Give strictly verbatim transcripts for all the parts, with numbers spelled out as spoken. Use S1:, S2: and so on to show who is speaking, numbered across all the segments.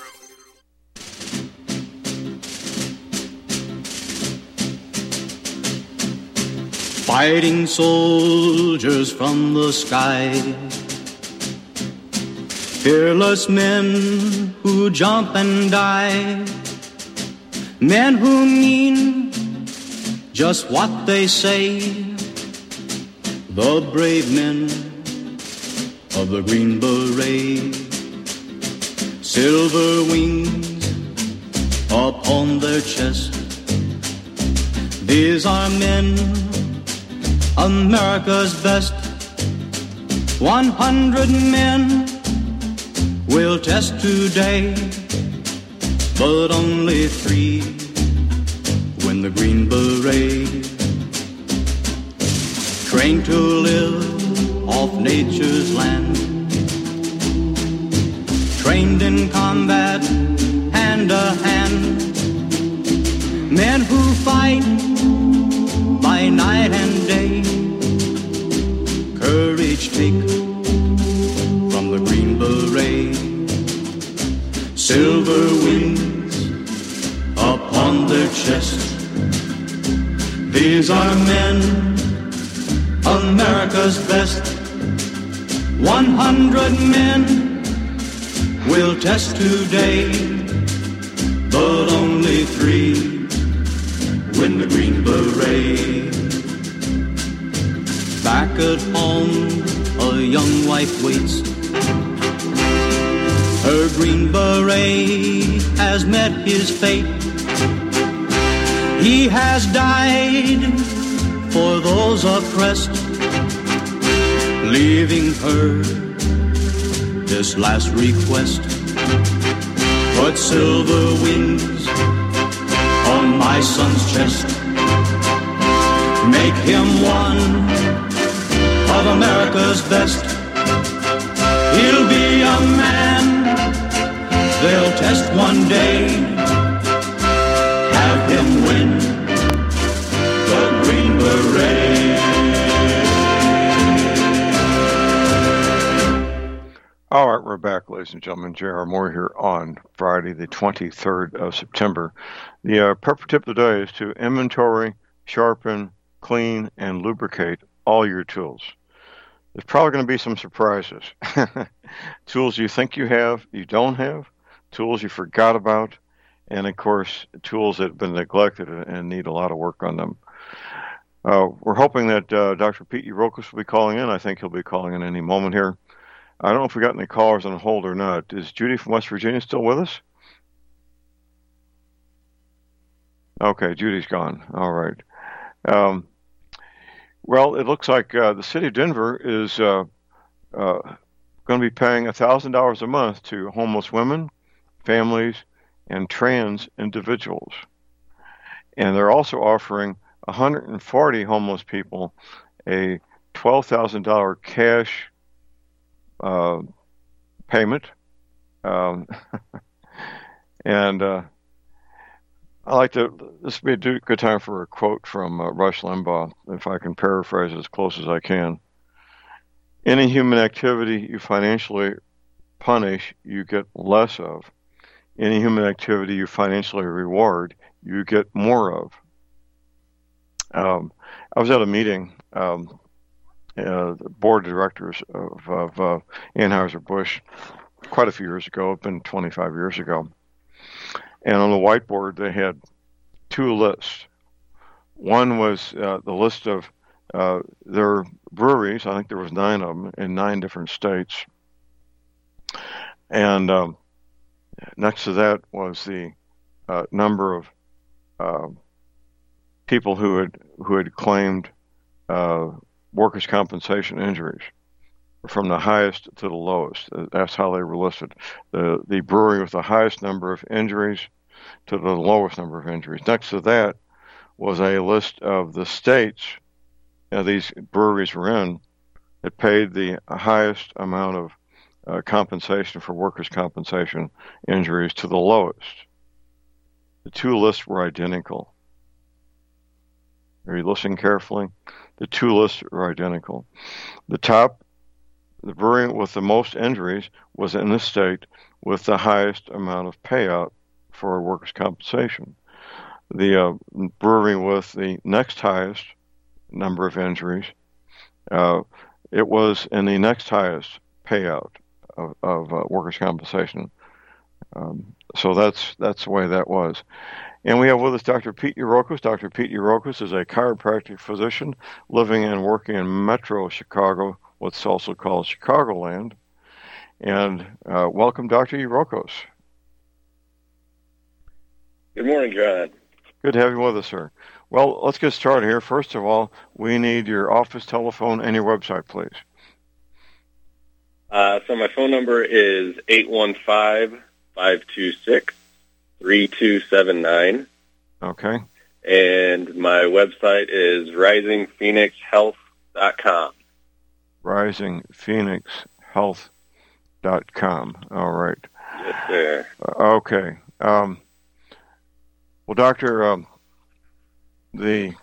S1: Fighting soldiers from the sky, fearless men who jump and die, men who mean just what they say, the brave men of the Green Beret, silver wings upon their chest. These are men, America's best. One hundred men will test today, but only three win the Green Beret. Trained to live off nature's land, trained in combat hand to hand, men who fight by night and day, courage take from the Green Beret, silver wings upon their chest. These are men, America's best. One hundred men will test today, but only three win the Green Beret. Back at home, a young wife waits. Her Green Beret has met his fate. He has died for those oppressed, leaving her this last request. Put silver wings on my son's chest. Make him one of America's best. He'll be a man they'll test one day. Have him win the Green Beret.
S2: All right, we're back, ladies and gentlemen. J R. Moore here on Friday, the twenty-third of September. The uh, purpose tip of the day is to inventory, sharpen, clean, and lubricate all your tools. There's probably going to be some surprises. Tools you think you have, you don't have. Tools you forgot about. And, of course, tools that have been neglected and need a lot of work on them. Uh, we're hoping that uh, Doctor Pete Urokas will be calling in. I think he'll be calling in any moment here. I don't know if we got any callers on hold or not. Is Judy from West Virginia still with us? Okay, Judy's gone. All right. Um, well, it looks like uh, the city of Denver is uh, uh, going to be paying one thousand dollars a month to homeless women, families, and trans individuals. And they're also offering one hundred forty homeless people a twelve thousand dollars cash uh, payment. Um, and uh, I like to, this would be a good time for a quote from uh, Rush Limbaugh, if I can paraphrase as close as I can. Any human activity you financially punish, you get less of. Any human activity you financially reward, you get more of. Um, I was at a meeting, um, uh, the board of directors of, of uh, Anheuser-Busch quite a few years ago, it's been twenty-five years ago. And on the whiteboard, they had two lists. One was uh, the list of uh, their breweries. I think there was nine of them in nine different states. And um, next to that was the uh, number of uh, people who had who had claimed uh, workers' compensation injuries, from the highest to the lowest. That's how they were listed. The the brewery with the highest number of injuries to the lowest number of injuries. Next to that was a list of the states uh, these breweries were in that paid the highest amount of uh, compensation for workers' compensation injuries to the lowest. The two lists were identical. Are you listening carefully? The two lists were identical. The top, the brewery with the most injuries was in this state with the highest amount of payout for workers' compensation. The uh, brewery with the next highest number of injuries, uh, it was in the next highest payout of, of uh, workers' compensation. Um, so that's that's the way that was. And we have with us Doctor Pete Urokos. Doctor Pete Urokos is a chiropractic physician living and working in Metro Chicago, what's also called Chicagoland. And uh, welcome, Doctor Urokos.
S3: Good morning, John.
S2: Good to have you with us, sir. Well, let's get started here. First of all, we need your office telephone and your website, please.
S3: Uh, so my phone number is eight one five, five two six, three two seven nine.
S2: Okay.
S3: And my website is rising phoenix health dot com.
S2: rising phoenix health dot com. All right.
S3: Yes, sir.
S2: Uh, okay. Um, well, Doctor, um, the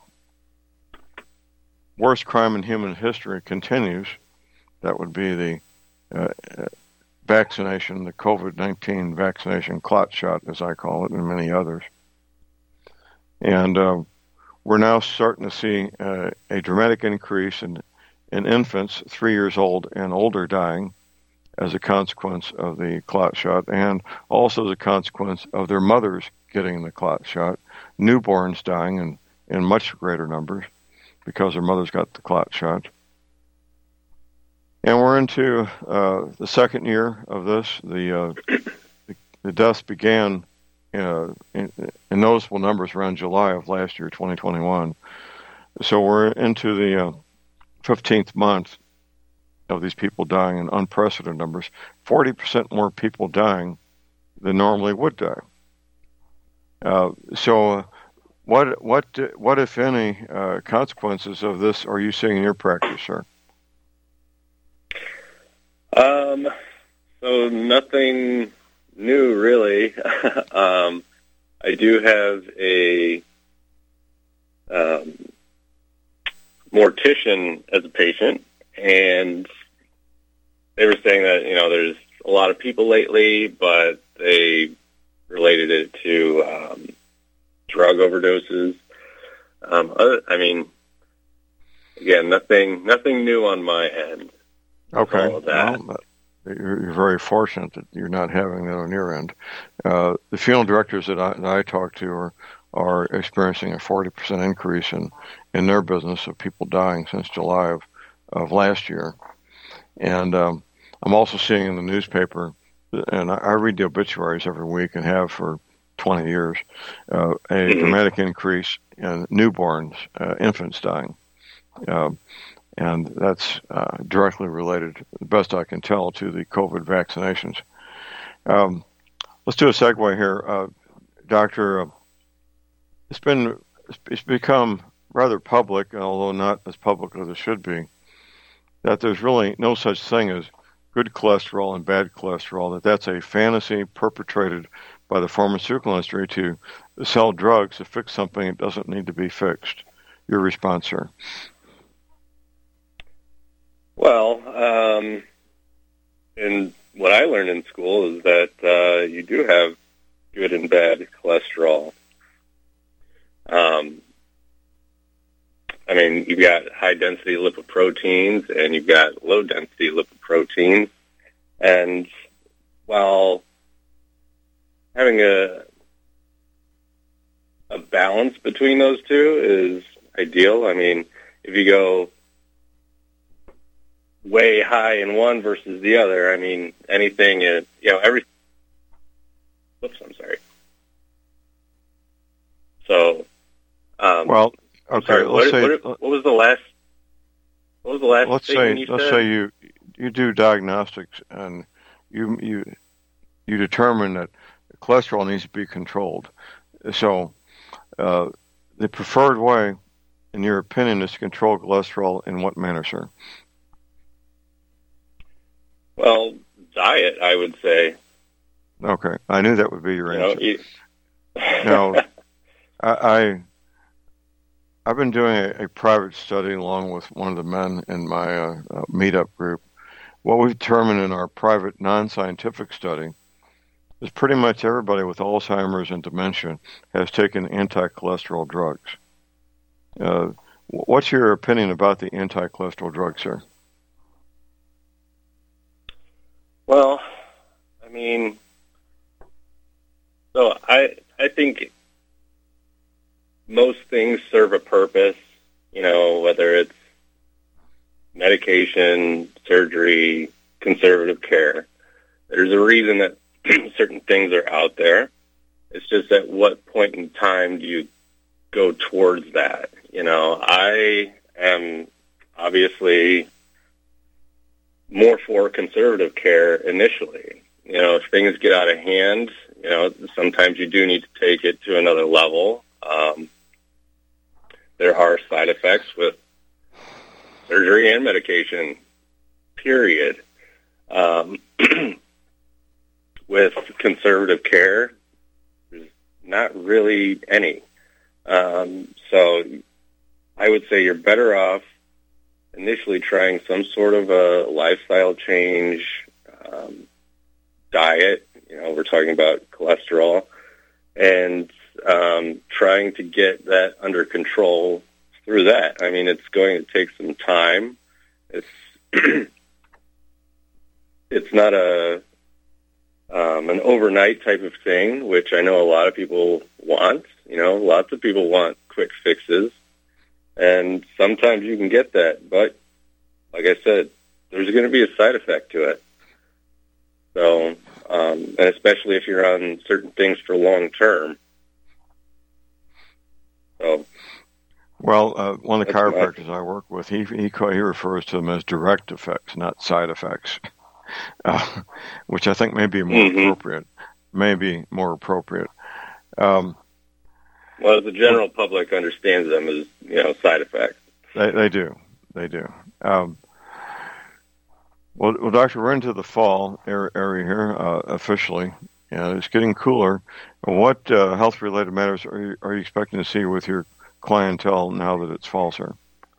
S2: worst crime in human history continues. That would be the uh, vaccination, the COVID nineteen vaccination clot shot, as I call it, and many others. And uh, we're now starting to see uh, a dramatic increase in, in infants three years old and older dying as a consequence of the clot shot, and also as a consequence of their mothers getting the clot shot, newborns dying in, in much greater numbers because their mothers got the clot shot. And we're into uh, the second year of this. The uh, the, the deaths began uh, in, in noticeable numbers around July of last year, twenty twenty-one. So we're into the uh, fifteenth month of these people dying in unprecedented numbers. forty percent more people dying than normally would die. Uh, so uh, what, what, what, if any, uh, consequences of this are you seeing in your practice, sir?
S3: Um, so nothing new, really. um, I do have a um, mortician as a patient, and they were saying that, you know, there's a lot of people lately, but they related it to um, drug overdoses. Um, other, I mean, again, nothing, nothing new on my end.
S2: Okay.
S3: All of that.
S2: Well, you're, you're very fortunate that you're not having that on your end. Uh, the funeral directors that I, that I talk to are are experiencing a forty percent increase in, in their business of people dying since July of, of last year. And um, I'm also seeing in the newspaper, and I, I read the obituaries every week and have for twenty years, uh, a mm-hmm. dramatic increase in newborns, uh, infants dying. Uh, and that's uh, directly related, the best I can tell, to the COVID vaccinations. Um, let's do a segue here. Uh, Doctor, uh, it's been, it's become rather public, although not as public as it should be, that there's really no such thing as good cholesterol and bad cholesterol, that that's a fantasy perpetrated by the pharmaceutical industry to sell drugs to fix something that doesn't need to be fixed. Your response, sir?
S3: Well, um, and what I learned in school is that uh, you do have good and bad cholesterol. Um, I mean, you've got high-density lipoproteins and you've got low-density lipoproteins. And while having a a balance between those two is ideal, I mean, if you go way high in one versus the other, I mean, anything, is, you know, every... Oops, I'm sorry. So, um...
S2: Well... Okay,
S3: Sorry,
S2: let's
S3: what,
S2: say,
S3: what, what was the last? What was the last?
S2: Let's say, you let's said? say you you do diagnostics and you you you determine that cholesterol needs to be controlled. So, uh, the preferred way, in your opinion, is to control cholesterol in what manner, sir?
S3: Well, diet, I would say.
S2: Okay, I knew that would be your
S3: you
S2: answer.
S3: Know, you...
S2: Now, I. I I've been doing a, a private study along with one of the men in my uh, uh, meetup group. What we've determined in our private non-scientific study is pretty much everybody with Alzheimer's and dementia has taken anti-cholesterol drugs. Uh, what's your opinion about the anti-cholesterol drugs, sir?
S3: Well, I mean, so I I think most things serve a purpose, you know, whether it's medication, surgery, conservative care. There's a reason that certain things are out there. It's just at what point in time do you go towards that? You know, I am obviously more for conservative care initially. You know, if things get out of hand, you know, sometimes you do need to take it to another level. Um, there are side effects with surgery and medication, period. Um, with conservative care, there's not really any. Um, so I would say you're better off initially trying some sort of a lifestyle change, um, diet, you know, we're talking about cholesterol, and um, trying to get that under control through that. I mean, it's going to take some time. It's it's not a um, an overnight type of thing, which I know a lot of people want. You know, lots of people want quick fixes, and sometimes you can get that. But like I said, there's going to be a side effect to it. So, um, and especially if you're on certain things for long term. So,
S2: well, uh, one of the chiropractors I work with, he he, he refers to them as direct effects, not side effects, uh, which I think may be more mm-hmm. appropriate. May be more appropriate. Um,
S3: well, the general well, public understands them as, you know, side effects.
S2: They they do, they do. Um, well, well, Doctor, we're into the fall area here uh, officially. Yeah, it's getting cooler. What uh, health-related matters are you, are you expecting to see with your clientele now that it's fall, sir?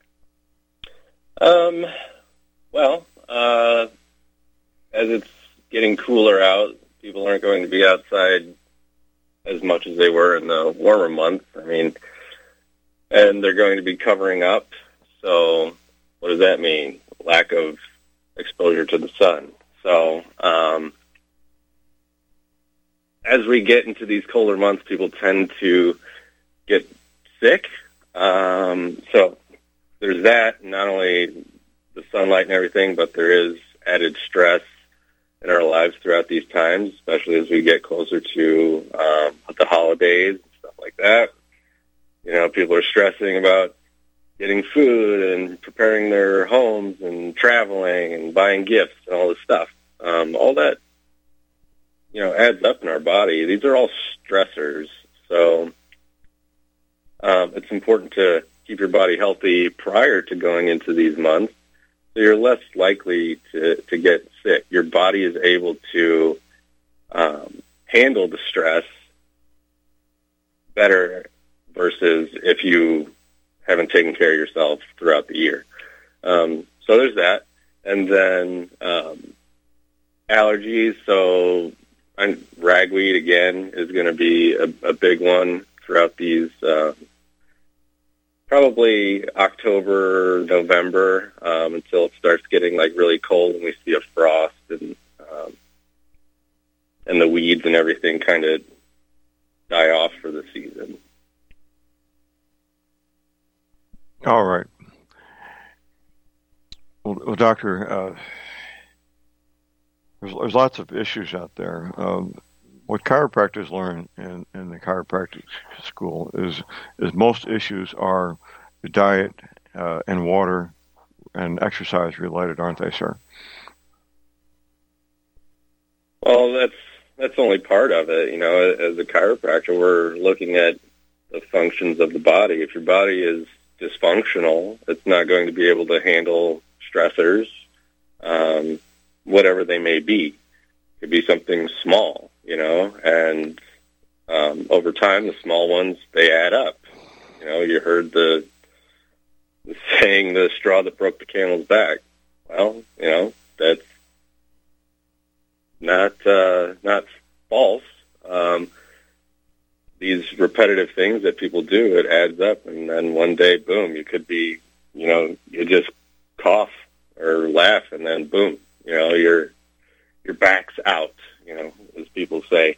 S3: Um, well, uh, as it's getting cooler out, people aren't going to be outside as much as they were in the warmer months. I mean, and they're going to be covering up. So what does that mean? Lack of exposure to the sun. So um, as we get into these colder months, people tend to get sick. Um, so there's that, not only the sunlight and everything, but there is added stress in our lives throughout these times, especially as we get closer to um, the holidays and stuff like that. You know, people are stressing about getting food and preparing their homes and traveling and buying gifts and all this stuff. Um, all that, you know, adds up in our body. These are all stressors. So um, it's important to keep your body healthy prior to going into these months, so you're less likely to, to get sick. Your body is able to um, handle the stress better versus if you haven't taken care of yourself throughout the year. Um, so there's that. And then um, allergies. So I'm, ragweed, again, is going to be a, a big one throughout these uh, probably October, November, um, until it starts getting like really cold and we see a frost and um, and the weeds and everything kind of die off for the season.
S2: All right. Well, well Doctor, uh, there's, there's lots of issues out there. Um, what chiropractors learn in, in the chiropractic school is is most issues are the diet uh, and water and exercise related, aren't they, sir?
S3: Well, that's that's only part of it. You know, as a chiropractor, we're looking at the functions of the body. If your body is dysfunctional, it's not going to be able to handle stressors, um, whatever they may be. It could be something small, you know, and um, over time, the small ones, they add up. You know, you heard the, the saying, the straw that broke the camel's back. Well, you know, that's not uh, not false. Um, these repetitive things that people do, it adds up, and then one day, boom, you could be, you know, you just cough or laugh, and then boom, you know, your your back's out, you know, as people say.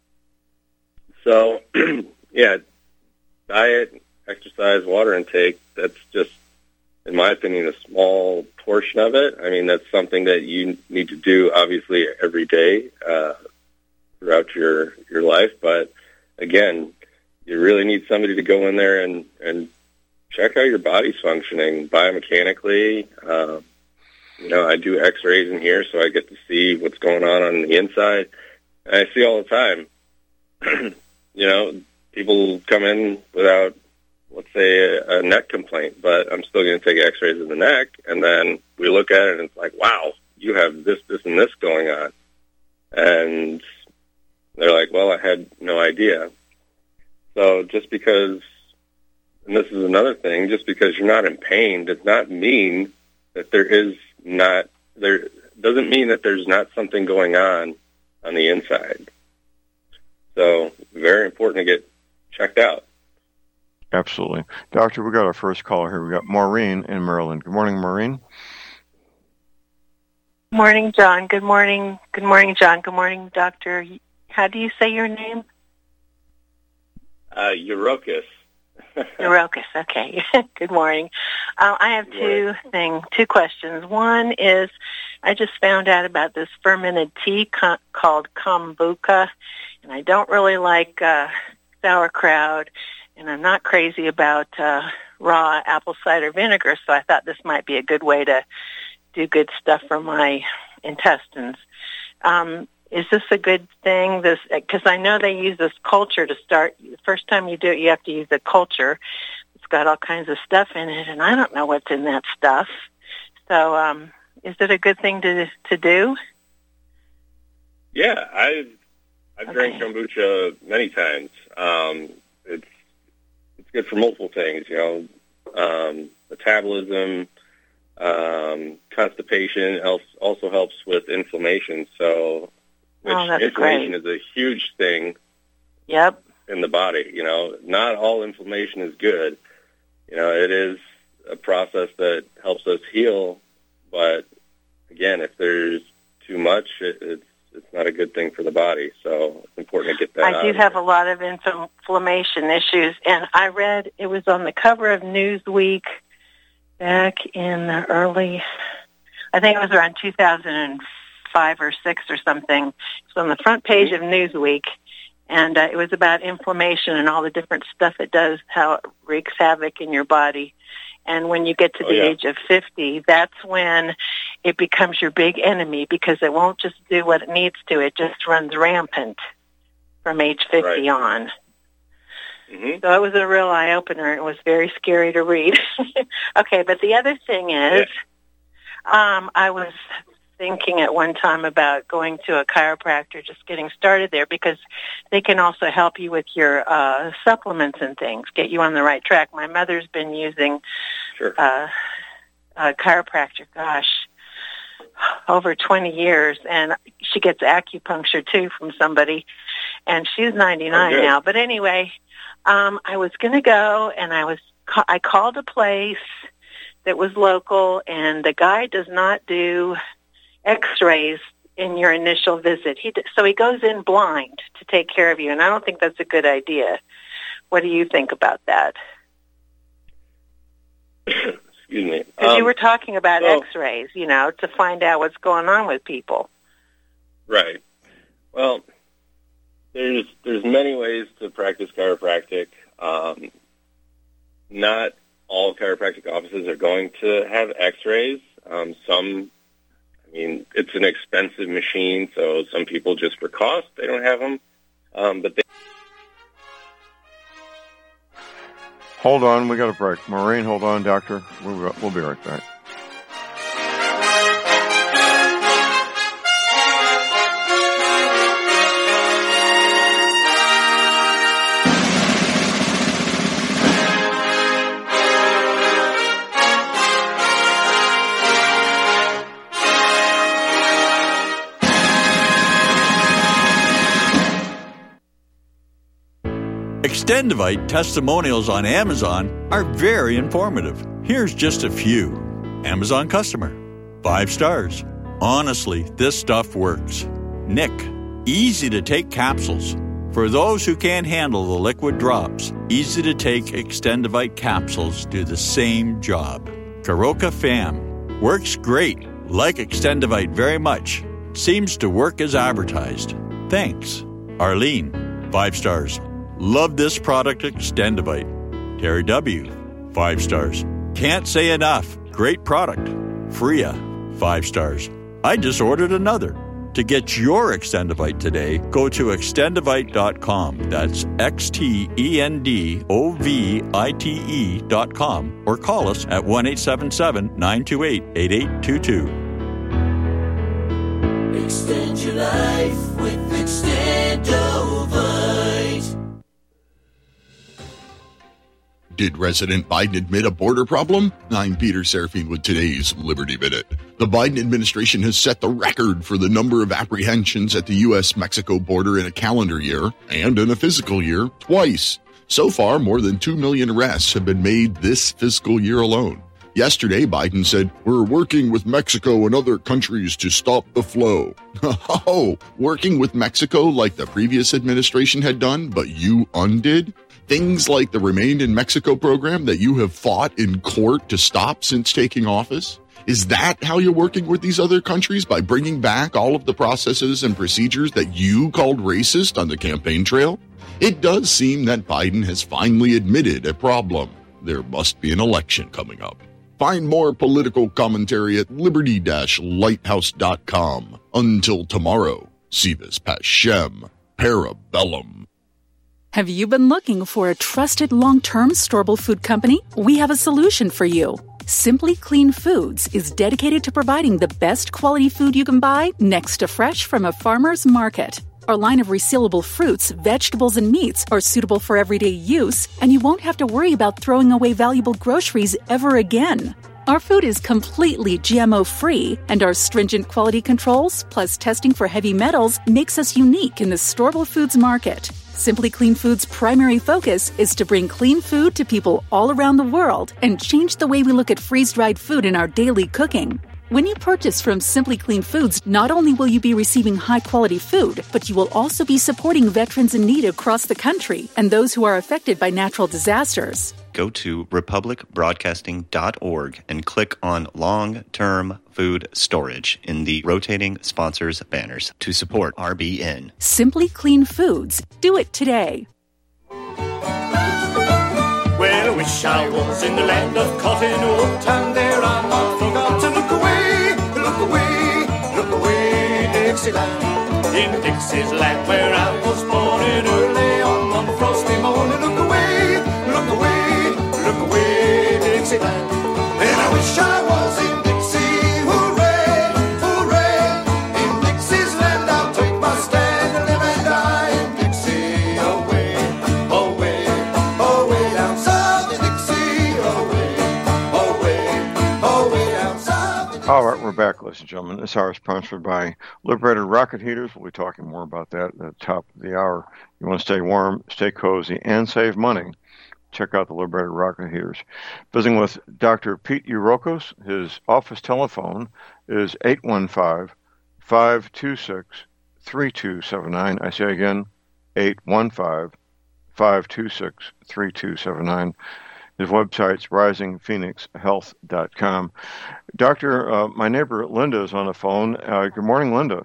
S3: So, yeah, diet, exercise, water intake, that's just, in my opinion, a small portion of it. I mean, that's something that you need to do, obviously, every day uh, throughout your, your life. But, again, you really need somebody to go in there and, and check how your body's functioning biomechanically. Uh, you know, I do x-rays in here, so I get to see what's going on on the inside. And I see all the time, you know, people come in without, let's say, a, a neck complaint, but I'm still going to take x-rays of the neck, and then we look at it, and it's like, wow, you have this, this, and this going on. And they're like, well, I had no idea. So just because, and this is another thing, just because you're not in pain does not mean that there is not, there doesn't mean that there's not something going on on the inside. So very important to get checked out.
S2: Absolutely. Doctor, we got our first caller here. We got Maureen in Maryland. Good morning, Maureen.
S4: Morning, John. Good morning. Good morning, John. Good morning, Doctor. How do you say your name?
S3: Uh, Eurocus.
S4: Eurocus, okay. Good morning. Uh, I have two things, two questions. One is, I just found out about this fermented tea co- called kombucha, and I don't really like uh, sauerkraut, and I'm not crazy about uh, raw apple cider vinegar, so I thought this might be a good way to do good stuff for my intestines. Um, is this a good thing? This, because I know they use this culture to start. The first time you do it, you have to use the culture. It's got all kinds of stuff in it, and I don't know what's in that stuff. So, um, is it a good thing to to do?
S3: Yeah, I've I've
S4: Okay.
S3: drank kombucha many times. Um, it's it's good for multiple things, you know, um, metabolism, um, constipation. Else also helps with inflammation. So, which
S4: Oh, that's
S3: inflammation
S4: great.
S3: is a huge thing
S4: Yep.
S3: in the body. You know, not all inflammation is good. You know, it is a process that helps us heal, but again, if there's too much, it, it's it's not a good thing for the body. So it's important to get that out.
S4: I do
S3: of
S4: have
S3: there.
S4: a lot of inflammation issues, and I read it was on the cover of Newsweek back in the early, I think it was around two thousand five or six or something. It was on the front page of Newsweek, and uh, it was about inflammation and all the different stuff it does, how it wreaks havoc in your body. And when you get to
S3: Oh,
S4: the
S3: yeah.
S4: age of fifty, that's when it becomes your big enemy, because it won't just do what it needs to. It just runs rampant from age fifty
S3: Right.
S4: on.
S3: Mm-hmm.
S4: So it was a real eye-opener. It was very scary to read. Okay, but the other thing is, um, I was thinking at one time about going to a chiropractor, just getting started there, because they can also help you with your uh, supplements and things, get you on the right track. My mother's been using
S3: Sure.
S4: uh, a chiropractor, gosh, over twenty years, and she gets acupuncture, too, from somebody, and she's ninety-nine
S3: Oh, good.
S4: now. But anyway, um, I was going to go, and I was ca- I called a place that was local, and the guy does not do x-rays in your initial visit. He d- so he goes in blind to take care of you, and I don't think that's a good idea. What do you think about that?
S3: Excuse me.
S4: Because you
S3: Um,
S4: were talking about
S3: so-
S4: x-rays, you know, to find out what's going on with people.
S3: Right. Well, there's there's many ways to practice chiropractic. Um, not all chiropractic offices are going to have x-rays. Um, some, I mean, it's an expensive machine, so some people, just for cost, they don't have them. Um, but they
S2: Hold on, we got a break. Maureen, hold on, doctor. We'll, we'll be right back.
S5: Extendivite testimonials on Amazon are very informative. Here's just a few. Amazon customer. Five stars. Honestly, this stuff works. Nick. Easy to take capsules. For those who can't handle the liquid drops, easy to take Extendivite capsules do the same job. Karoka Fam. Works great. Like Extendivite very much. Seems to work as advertised. Thanks. Arlene. Five stars. Love this product, Extendivite. Terry W. Five stars. Can't say enough. Great product. Freya. Five stars. I just ordered another. To get your Extendivite today, go to extendivite dot com. That's X T E N D O V I T E dot com or call us at one eight seven seven, nine two eight, eight eight two two.
S6: Extend your life with Extendovite.
S7: Did President Biden admit a border problem? I'm Peter Serafine with today's Liberty Minute. The Biden administration has set the record for the number of apprehensions at the U S Mexico border in a calendar year and in a fiscal year twice. So far, more than two million arrests have been made this fiscal year alone. Yesterday, Biden said, "We're working with Mexico and other countries to stop the flow." Oh, working with Mexico like the previous administration had done, but you undid? Things like the Remain in Mexico program that you have fought in court to stop since taking office? Is that how you're working with these other countries, by bringing back all of the processes and procedures that you called racist on the campaign trail? It does seem that Biden has finally admitted a problem. There must be an election coming up. Find more political commentary at liberty dash lighthouse dot com. Until tomorrow, Sivas Pashem, Parabellum.
S8: Have you been looking for a trusted long-term storable food company? We have a solution for you. Simply Clean Foods is dedicated to providing the best quality food you can buy next to fresh from a farmer's market. Our line of resealable fruits, vegetables, and meats are suitable for everyday use, and you won't have to worry about throwing away valuable groceries ever again. Our food is completely G M O-free, and our stringent quality controls, plus testing for heavy metals, makes us unique in the storable foods market. Simply Clean Foods' primary focus is to bring clean food to people all around the world and change the way we look at freeze-dried food in our daily cooking. When you purchase from Simply Clean Foods, not only will you be receiving high-quality food, but you will also be supporting veterans in need across the country and those who are affected by natural disasters.
S9: Go to republic broadcasting dot org and click on Long-Term Food Storage in the rotating sponsors banners to support R B N.
S8: Simply Clean Foods. Do it today.
S6: Well, I wish I was in the land of cotton wool, and there I not forgot to look away, look away, look away, Dixieland. In Dixie's land where I was born, in early on one frosty morning, look away, look away, look away, Dixieland. And I wish I was in Dixie, hooray, hooray. In Dixie's land I'll take my stand and live and die in Dixie, away, away, away down south in Dixie, away, away, away down south in Dixie.
S2: All right, we're back, ladies and gentlemen. This hour is sponsored by Liberated Rocket Heaters. We'll be talking more about that at the top of the hour. You want to stay warm, stay cozy, and save money. Check out the Liberated Rocket Heaters. Visiting with Doctor Pete Urokos. His office telephone is eight one five, five two six, three two seven nine. I say again, eight one five, five two six, three two seven nine. His website's rising phoenix health dot com. Doctor, uh, my neighbor Linda is on the phone. Uh, good morning, Linda.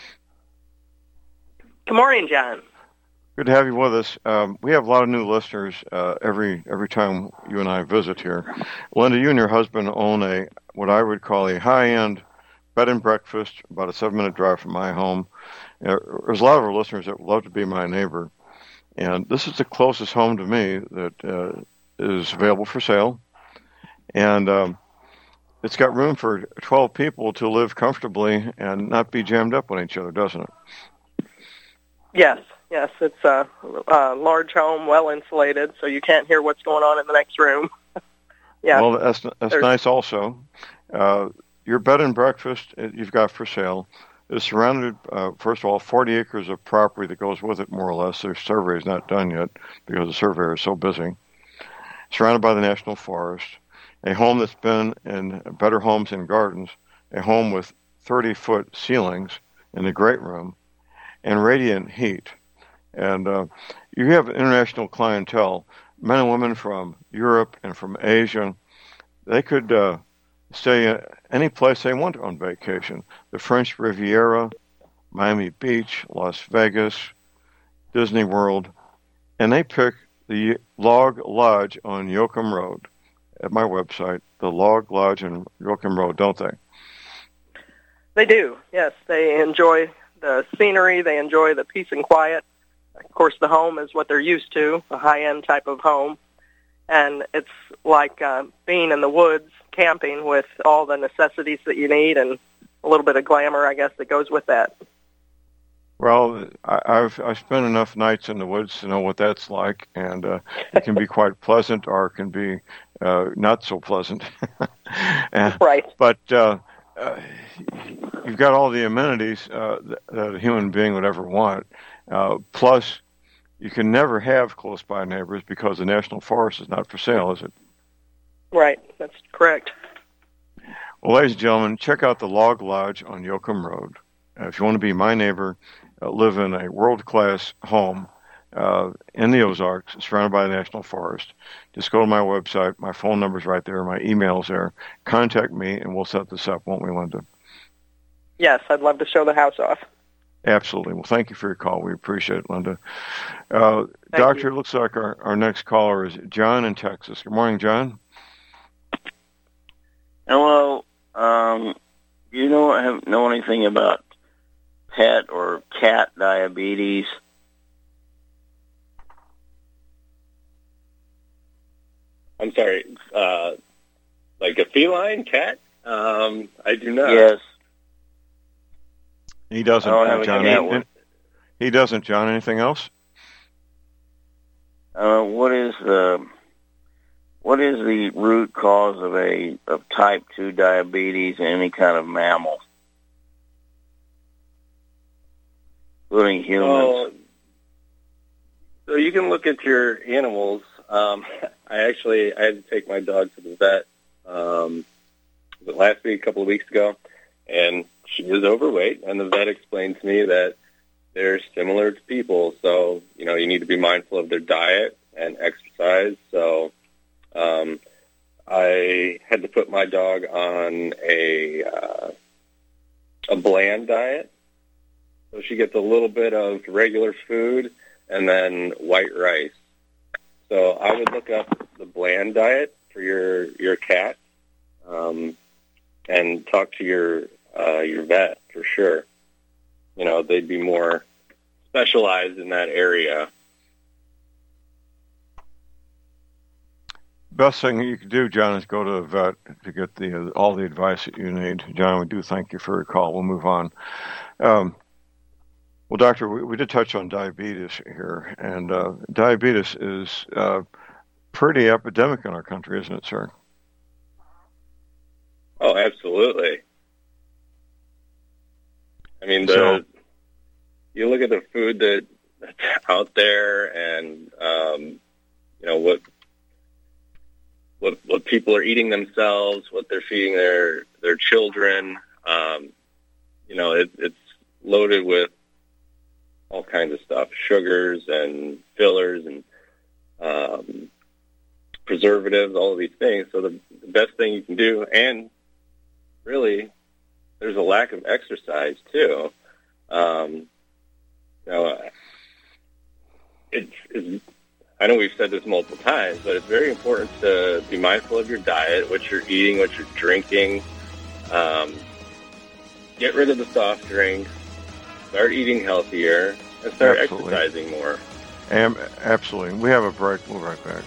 S10: Good morning, John.
S2: Good to have you with us. Um, we have a lot of new listeners uh, every every time you and I visit here. Linda, you and your husband own a what I would call a high-end bed and breakfast, about a seven-minute drive from my home. Uh, there's a lot of our listeners that would love to be my neighbor, and this is the closest home to me that uh, is available for sale, and um, it's got room for twelve people to live comfortably and not be jammed up on each other, doesn't it?
S10: Yes, yes, it's a, a large home, well insulated, so you can't hear what's going on in the next room. Yeah.
S2: Well, that's that's There's... nice. Also, uh, your bed and breakfast you've got for sale. is surrounded, uh, first of all, forty acres of property that goes with it, more or less. Their survey is not done yet because the surveyor is so busy. Surrounded by the National Forest, a home that's been in Better Homes and Gardens, a home with thirty-foot ceilings in the great room, and radiant heat. And uh, you have international clientele, men and women from Europe and from Asia. They could uh, stay any place they want on vacation. The French Riviera, Miami Beach, Las Vegas, Disney World, and they pick the Log Lodge on Yoakum Road at my website, the Log Lodge on Yoakum Road, don't they?
S10: They do, yes. They enjoy the scenery. They enjoy the peace and quiet. Of course, the home is what they're used to, a high-end type of home. And it's like uh, being in the woods, camping with all the necessities that you need and a little bit of glamour, I guess, that goes with that.
S2: Well, I, I've I've spent enough nights in the woods to know what that's like, and uh, it can be quite pleasant or it can be uh, not so pleasant. and,
S10: right.
S2: But uh, uh, you've got all the amenities uh, that, that a human being would ever want. Uh, plus, you can never have close-by neighbors because the National Forest is not for sale, is it?
S10: Right. That's correct.
S2: Well, ladies and gentlemen, check out the Log Lodge on Yoakum Road. Uh, if you want to be my neighbor, uh, live in a world-class home uh, in the Ozarks, surrounded by the National Forest, just go to my website. My phone number's right there. My email's there. Contact me, and we'll set this up, won't we, Linda?
S10: Yes, I'd love to show the house off.
S2: Absolutely. Well, thank you for your call. We appreciate it, Linda. Uh, doctor, you. It looks like our, our next caller is John in Texas. Good morning, John.
S11: Hello. Um, do you know have, know anything about pet or cat diabetes?
S3: I'm sorry, uh, like a feline cat? Um, I do not.
S11: Yes.
S2: He doesn't,
S11: uh,
S2: John. Any, he doesn't, John. Anything else?
S11: Uh, what is the what is the root cause of a of type two diabetes in any kind of mammal, including humans?
S3: Well, so you can look at your animals. Um, I actually I had to take my dog to the vet um, last week, a couple of weeks ago, and she is overweight, and the vet explained to me that they're similar to people. So, you know, you need to be mindful of their diet and exercise. So um, I had to put my dog on a uh, a bland diet. So she gets a little bit of regular food and then white rice. So I would look up the bland diet for your, your cat um, and talk to your Uh, your vet for sure. You know, they'd be more specialized in that area.
S2: Best thing you can do, John, is go to the vet to get the uh, all the advice that you need. John, we do thank you for your call. We'll move on. Um, well, Doctor, we, we did touch on diabetes here, and uh, diabetes is uh, pretty epidemic in our country, isn't it, sir?
S3: Oh, absolutely. I mean, the
S2: so,
S3: you look at the food that, that's out there, and um, you know what what what people are eating themselves, what they're feeding their their children. Um, you know, it, it's loaded with all kinds of stuff, sugars and fillers and um, preservatives, all of these things. So the, the best thing you can do, and really, there's a lack of exercise too. Um, you know, it's, it's, I know we've said this multiple times, but it's very important to be mindful of your diet, what you're eating, what you're drinking. Um, get rid of the soft drinks, start eating healthier, and start
S2: absolutely.
S3: exercising more.
S2: Um, absolutely. We have a break. We'll be right back.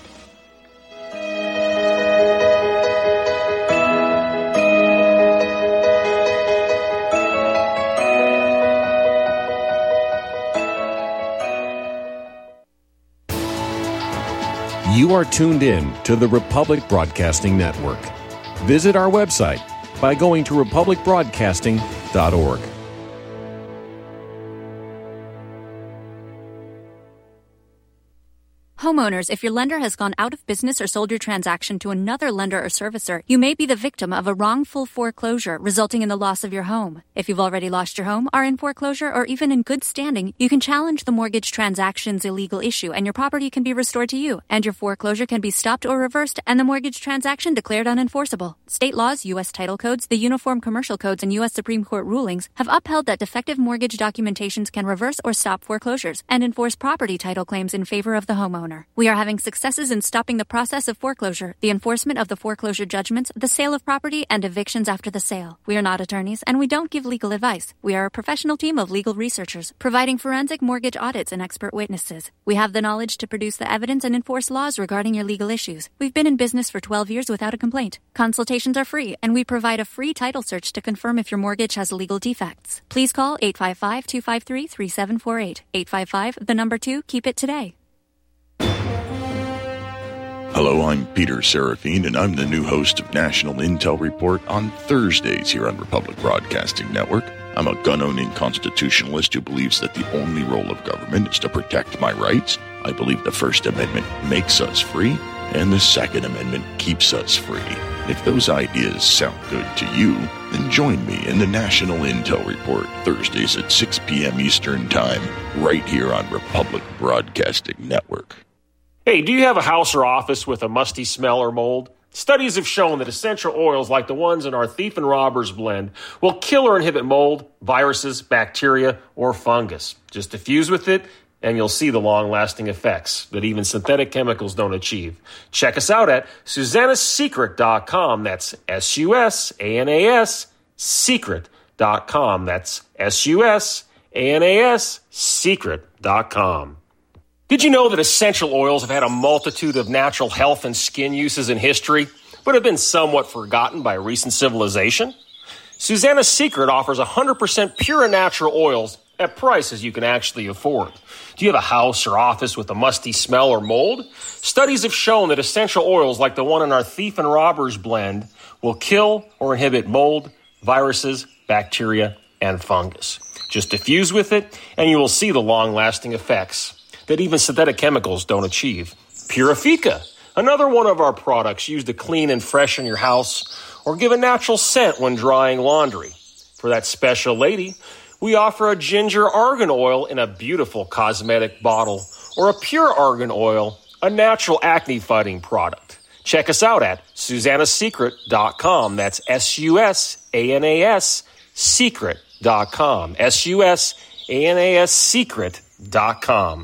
S12: You are tuned in to the Republic Broadcasting Network. Visit our website by going to republic broadcasting dot org.
S13: Homeowners, if your lender has gone out of business or sold your transaction to another lender or servicer, you may be the victim of a wrongful foreclosure resulting in the loss of your home. If you've already lost your home, are in foreclosure, or even in good standing, you can challenge the mortgage transaction's illegal issue and your property can be restored to you, and your foreclosure can be stopped or reversed and the mortgage transaction declared unenforceable. State laws, U S title codes, the Uniform Commercial Codes, and U S Supreme Court rulings have upheld that defective mortgage documentations can reverse or stop foreclosures and enforce property title claims in favor of the homeowner. We are having successes in stopping the process of foreclosure, the enforcement of the foreclosure judgments, the sale of property, and evictions after the sale. We are not attorneys, and we don't give legal advice. We are a professional team of legal researchers, providing forensic mortgage audits and expert witnesses. We have the knowledge to produce the evidence and enforce laws regarding your legal issues. We've been in business for twelve years without a complaint. Consultations are free, and we provide a free title search to confirm if your mortgage has legal defects. Please call eight five five, two five three, three seven four eight. eight five five, the number two, keep it today.
S7: Hello, I'm Peter Serafine, and I'm the new host of National Intel Report on Thursdays here on Republic Broadcasting Network. I'm a gun-owning constitutionalist who believes that the only role of government is to protect my rights. I believe the First Amendment makes us free, and the Second Amendment keeps us free. If those ideas sound good to you, then join me in the National Intel Report Thursdays at six p.m. Eastern Time, right here on Republic Broadcasting Network.
S14: Hey, do you have a house or office with a musty smell or mold? Studies have shown that essential oils like the ones in our Thief and Robbers blend will kill or inhibit mold, viruses, bacteria, or fungus. Just diffuse with it, and you'll see the long-lasting effects that even synthetic chemicals don't achieve. Check us out at Susanna's Secret dot com. That's S U S A N A S, secret dot com. That's S U S A N A S, secret dot com. Did you know that essential oils have had a multitude of natural health and skin uses in history, but have been somewhat forgotten by recent civilization? Susanna's Secret offers one hundred percent pure and natural oils at prices you can actually afford. Do you have a house or office with a musty smell or mold? Studies have shown that essential oils like the one in our Thief and Robbers blend will kill or inhibit mold, viruses, bacteria, and fungus. Just diffuse with it, and you will see the long-lasting effects that even synthetic chemicals don't achieve. Purifica, another one of our products used to clean and freshen your house or give a natural scent when drying laundry. For that special lady, we offer a ginger argan oil in a beautiful cosmetic bottle, or a pure argan oil, a natural acne-fighting product. Check us out at Susanna's Secret dot com. That's S U S A N A S, secret dot com. S U S A N A S, secret dot com.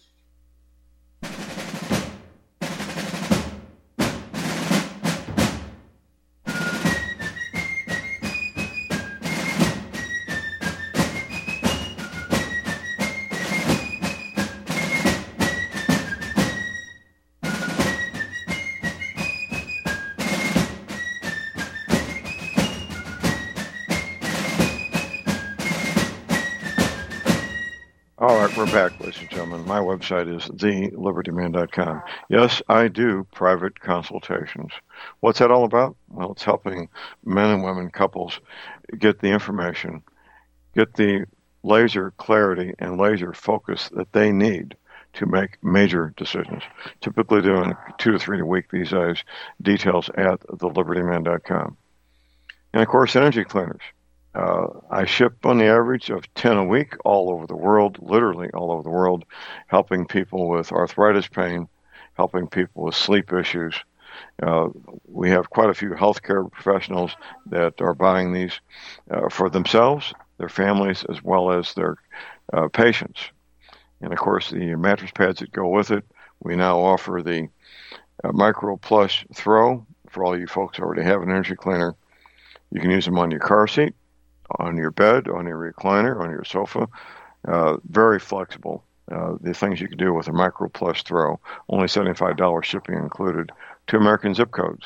S2: All right, we're back, ladies and gentlemen. My website is the liberty man dot com. Yes, I do private consultations. What's that all about? Well, it's helping men and women, couples, get the information, get the laser clarity and laser focus that they need to make major decisions. Typically doing two to three a week these days. Details at the liberty man dot com. And, of course, energy cleaners. Uh, I ship on the average of ten a week all over the world, literally all over the world, helping people with arthritis pain, helping people with sleep issues. Uh, we have quite a few healthcare professionals that are buying these uh, for themselves, their families, as well as their uh, patients. And, of course, the mattress pads that go with it. We now offer the uh, Micro Plush Throw for all you folks who already have an energy cleaner. You can use them on your car seat, on your bed, on your recliner, on your sofa. Uh, very flexible. Uh, the things you can do with a Micro Plush Throw. Only seventy-five dollars shipping included. Two American zip codes.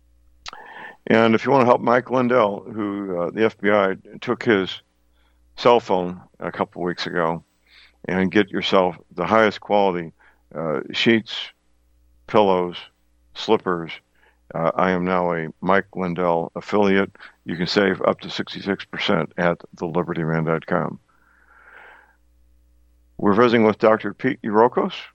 S2: And if you want to help Mike Lindell, who uh, the F B I took his cell phone a couple of weeks ago, and get yourself the highest quality uh, sheets, pillows, slippers. Uh, I am now a Mike Lindell affiliate. You can save up to sixty-six percent at the liberty man dot com. We're visiting with Doctor Pete Urokos.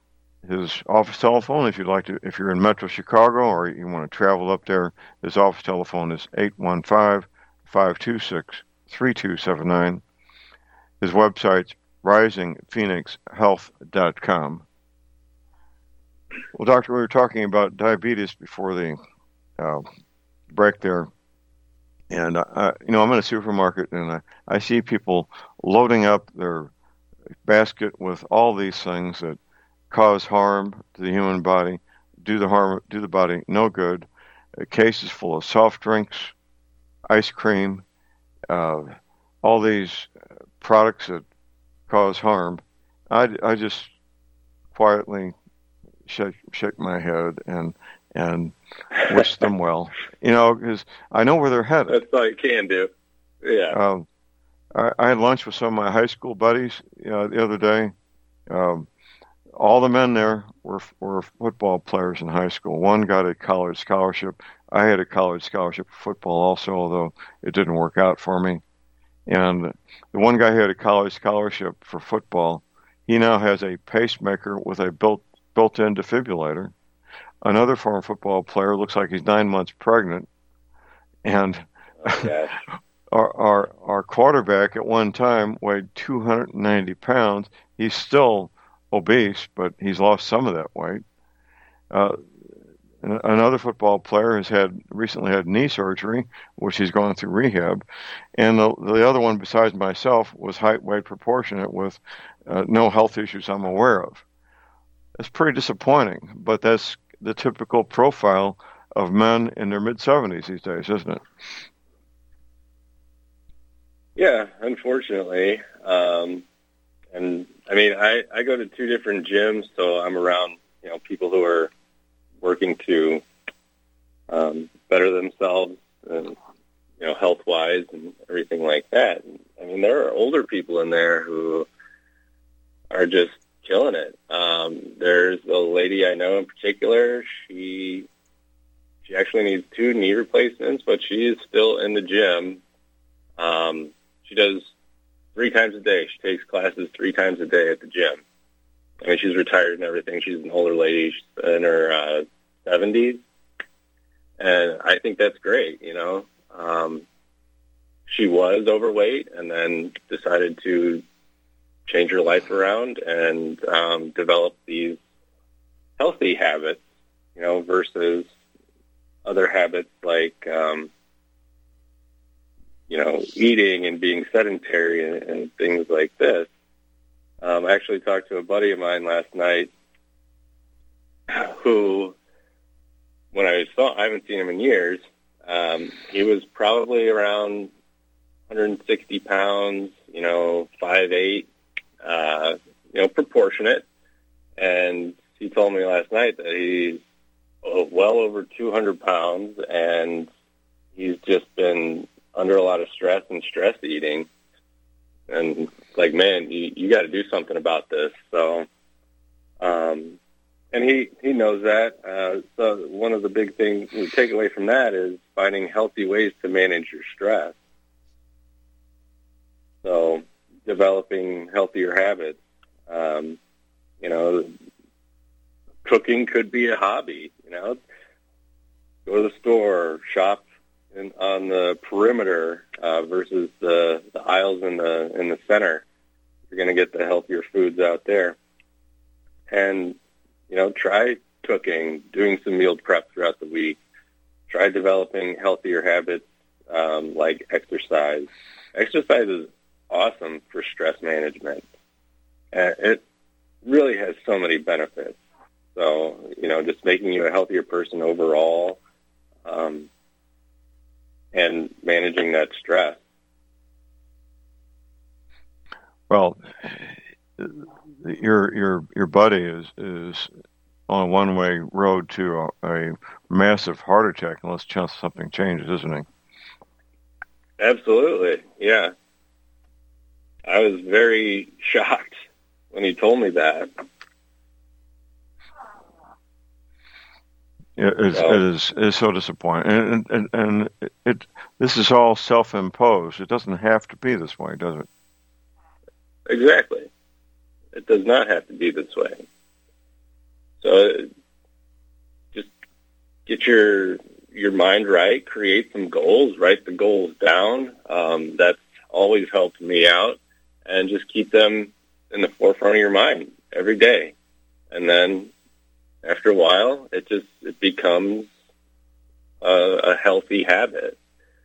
S2: his office telephone, if you'd like to, if you're in Metro Chicago or you want to travel up there, his office telephone is eight one five, five two six, three two seven nine. His website's rising phoenix health dot com. Well, Doctor, we were talking about diabetes before the uh, break there. And, uh, you know, I'm in a supermarket and I, I see people loading up their basket with all these things that cause harm to the human body, do the harm, do the body no good. A case is full of soft drinks, ice cream, uh, all these products that cause harm. I, I just quietly shake, shake my head and and wish them well. You know, because I know where they're headed.
S3: That's all you can do. Yeah.
S2: Um, I, I had lunch with some of my high school buddies you know, the other day. Um, all the men there were were football players in high school. One got a college scholarship. I had a college scholarship for football also, although it didn't work out for me. And the one guy who had a college scholarship for football, he now has a pacemaker with a built built-in defibrillator. Another former football player looks like he's nine months pregnant, and
S3: oh,
S2: our, our our quarterback at one time weighed two hundred ninety pounds. He's still obese, but he's lost some of that weight. Uh, another football player has had recently had knee surgery, which he's going through rehab, and the, the other one besides myself was height weight proportionate with uh, no health issues I'm aware of. It's pretty disappointing, but that's the typical profile of men in their mid-seventies these days, isn't it?
S3: Yeah, unfortunately. Um, and, I mean, I, I go to two different gyms, so I'm around, you know, people who are working to um, better themselves, and, you know, health-wise and everything like that. And, I mean, there are older people in there who are just killing it. Um, there's a lady I know in particular. She she actually needs two knee replacements, but she is still in the gym. Um, she does three times a day. She takes classes three times a day at the gym. I mean, she's retired and everything. She's an older lady. She's in her uh, seventies. And I think that's great, you know. Um, she was overweight and then decided to change her life around and um, develop these healthy habits, you know, versus other habits like, um, you know, eating and being sedentary and, and things like this. Um, I actually talked to a buddy of mine last night who, when I saw, I haven't seen him in years, um, he was probably around one hundred sixty pounds, you know, five eight. Uh, you know, proportionate. And he told me last night that he's oh, well over two hundred pounds, and he's just been under a lot of stress and stress eating. And like, man, you, you got to do something about this. So, um, and he, he knows that. Uh, so one of the big things we take away from that is finding healthy ways to manage your stress. So, developing healthier habits. Um, you know, cooking could be a hobby, you know. Go to the store, shop in, on the perimeter uh, versus the, the aisles in the in the center. You're going to get the healthier foods out there. And, you know, try cooking, doing some meal prep throughout the week. Try developing healthier habits um, like exercise. Exercise is awesome for stress management. And it really has so many benefits. So, you know, just making you a healthier person overall um, and managing that stress.
S2: Well, your your your buddy is is on a one-way road to a, a massive heart attack unless something changes, isn't he?
S3: Absolutely, yeah. I was very shocked when he told me that.
S2: It is, so, it is, it is so disappointing. And, and, and it, this is all self-imposed. It doesn't have to be this way, does it?
S3: Exactly. It does not have to be this way. get your your mind right, create some goals, write the goals down. Um, that's always helped me out, and just keep them in the forefront of your mind every day. And then after a while, it just it becomes a, a healthy habit.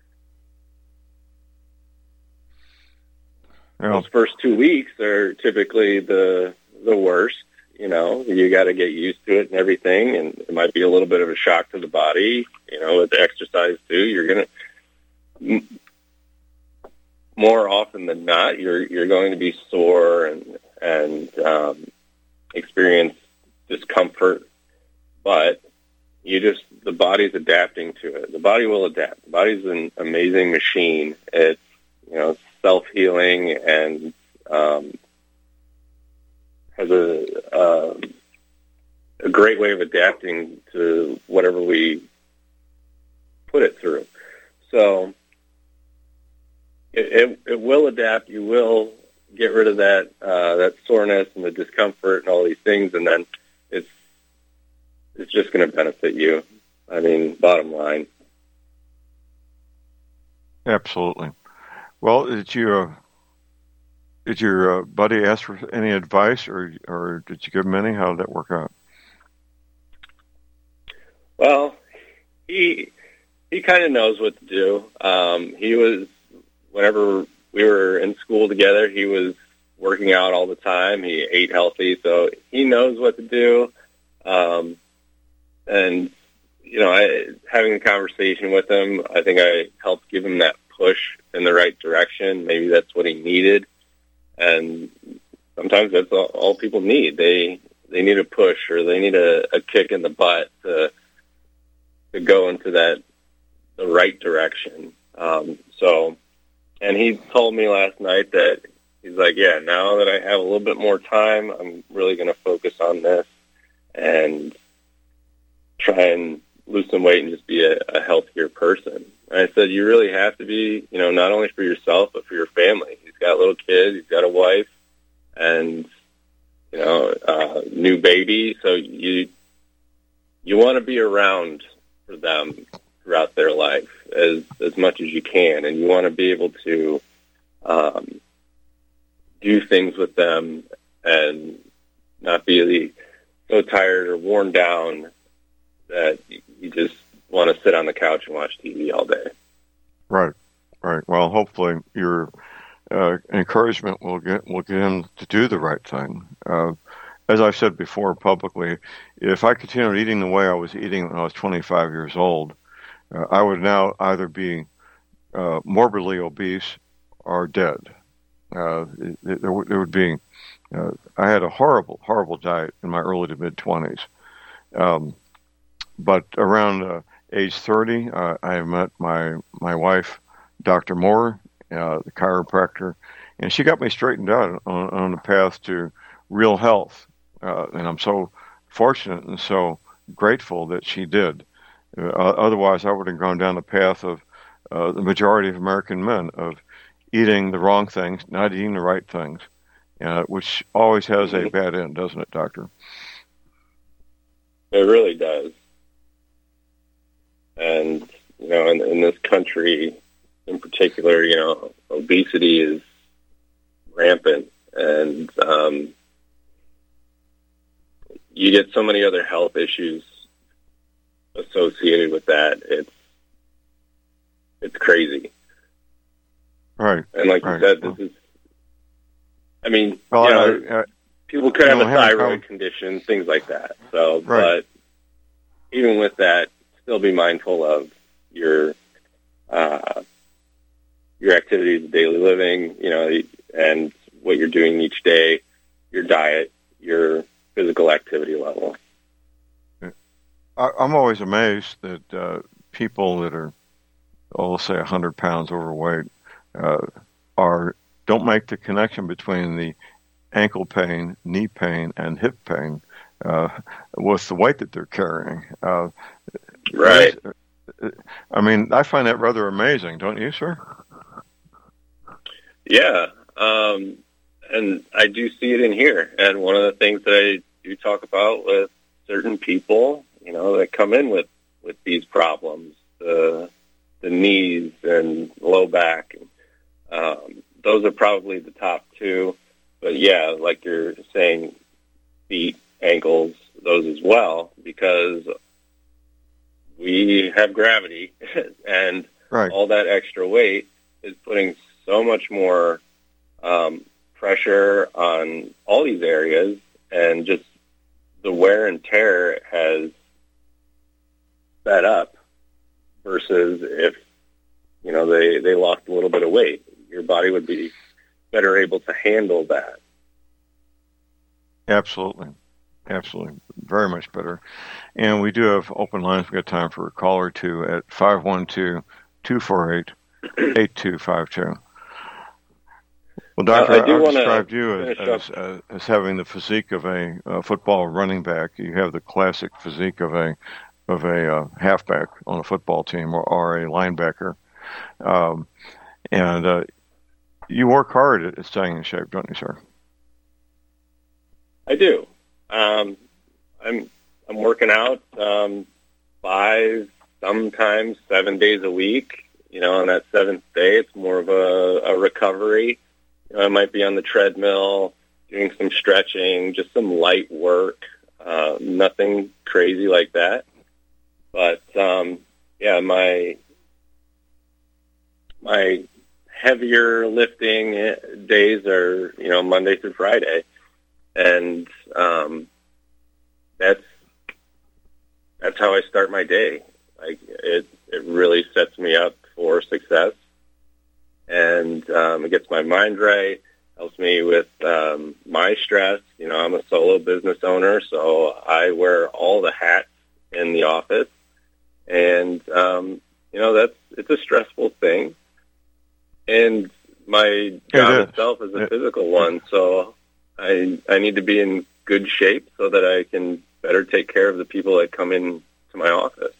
S2: Yeah.
S3: Those first two weeks are typically the the worst. You know, you got to get used to it and everything, and it might be a little bit of a shock to the body. You know, with the exercise too, you're gonna m- more often than not, you're you're going to be sore and and um, experience discomfort, but you just the body's adapting to it. The body will adapt. The body's an amazing machine. It's you know self-healing and um, has a uh, a great way of adapting to whatever we put it through. So it, it, it will adapt. You will get rid of that uh, that soreness and the discomfort and all these things, and then it's it's just going to benefit you. I mean, bottom line.
S2: Absolutely. Well, did you uh, did your uh, buddy ask for any advice, or or did you give him any? How did that work out?
S3: Well, he he kind of knows what to do. Um, he was whenever we were in school together, he was working out all the time. He ate healthy, so he knows what to do. Um, and you know, I, having a conversation with him, I think I helped give him that push in the right direction. Maybe that's what he needed. And sometimes that's all, all people need. They they need a push, or they need a, a kick in the butt to to go into that the right direction. Um, so, and he told me last night that he's like, yeah, now that I have a little bit more time, I'm really going to focus on this and try and lose some weight and just be a, a healthier person. And I said, you really have to be, you know, not only for yourself, but for your family. He's got little kids, he's got a wife, and, you know, uh, new baby. So you, you want to be around for them throughout their life as, as much as you can. And you want to be able to, um, do things with them and not be so tired or worn down that you just want to sit on the couch and watch T V all day.
S2: Right, right. Well, hopefully your uh, encouragement will get will get him to do the right thing. Uh, as I've said before publicly, if I continued eating the way I was eating when I was twenty-five years old, uh, I would now either be uh, morbidly obese or dead. Uh, it, it, there, there would be. Uh, I had a horrible, horrible diet in my early to mid twenties. Um, but around uh, age thirty, uh, I met my my wife, Doctor Moore, uh, the chiropractor, and she got me straightened out on, on the path to real health. Uh, and I'm so fortunate and so grateful that she did. Uh, otherwise, I would have gone down the path of uh, the majority of American men of eating the wrong things, not eating the right things, uh, which always has a bad end, doesn't it, Doctor?
S3: It really does. And, you know, in, in this country in particular, you know, obesity is rampant. And um, you get so many other health issues associated with that. It's it's crazy.
S2: Right.
S3: And like
S2: right.
S3: you said, this is, I mean,
S2: well,
S3: you know,
S2: I, I,
S3: people could have
S2: know,
S3: a thyroid
S2: having,
S3: condition, things like that. So,
S2: right.
S3: but even with that, still be mindful of your uh, your activities of daily living, you know, and what you're doing each day, your diet, your physical activity level.
S2: I, I'm always amazed that uh, people that are, oh, let's say, one hundred pounds overweight uh, are don't make the connection between the ankle pain, knee pain, and hip pain uh, with the weight that they're carrying. Uh,
S3: right.
S2: I mean, I find that rather amazing, don't you, sir?
S3: Yeah, um, and I do see it in here. And one of the things that I do talk about with certain people, you know, that come in with, with with these problems, the the knees and low back. Um, those are probably the top two. But yeah, like you're saying, feet, ankles, those as well, because we have gravity and
S2: right.
S3: all that extra weight is putting so much more um, pressure on all these areas, and just the wear and tear has sped up versus if, you know, they, they lost a little bit of weight. Your body would be better able to handle that.
S2: Absolutely. Absolutely. Very much better. And we do have open lines. We've got time for a call or two at five one two, two four eight, eight two five two. Well, Doctor,
S3: uh, I do
S2: I've described
S3: to
S2: you as, as, uh, as having the physique of a uh, football running back. You have the classic physique of a of a uh, halfback on a football team, or, or a linebacker. Um, and uh, you work hard at staying in shape, don't you, sir?
S3: I do. Um, I'm I'm working out um, five, sometimes seven days a week. You know, on that seventh day, it's more of a, a recovery. You know, I might be on the treadmill, doing some stretching, just some light work, uh, nothing crazy like that. But um, yeah, my my heavier lifting days are, you know, Monday through Friday. And um, that's that's how I start my day. Like it, it really sets me up for success, and um, it gets my mind right. Helps me with um, my stress. You know, I'm a solo business owner, so I wear all the hats in the office, and um, you know that's it's a stressful thing. And my job
S2: it
S3: itself is a
S2: it,
S3: physical one, so I I need to be in good shape so that I can better take care of the people that come in to my office.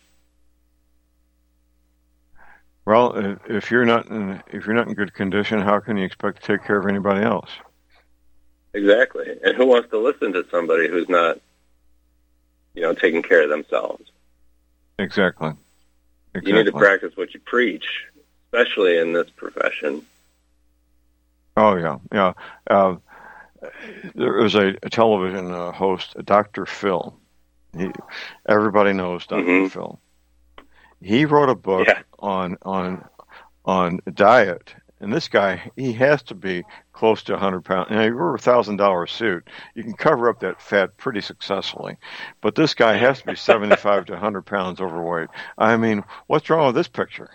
S2: Well, if you're not in, if you're not in good condition, how can you expect to take care of anybody else?
S3: Exactly. And who wants to listen to somebody who's not, you know, taking care of themselves?
S2: Exactly. exactly.
S3: You need to practice what you preach, especially in this profession.
S2: Oh yeah, yeah. Uh, There was a, a television uh, host, Doctor Phil. He, everybody knows Doctor Mm-hmm. Phil. He wrote a book yeah. on on on diet, and this guy, he has to be close to one hundred pounds. Now, you wear a one thousand dollars suit, you can cover up that fat pretty successfully, but this guy has to be seventy-five to one hundred pounds overweight. I mean, what's wrong with this picture?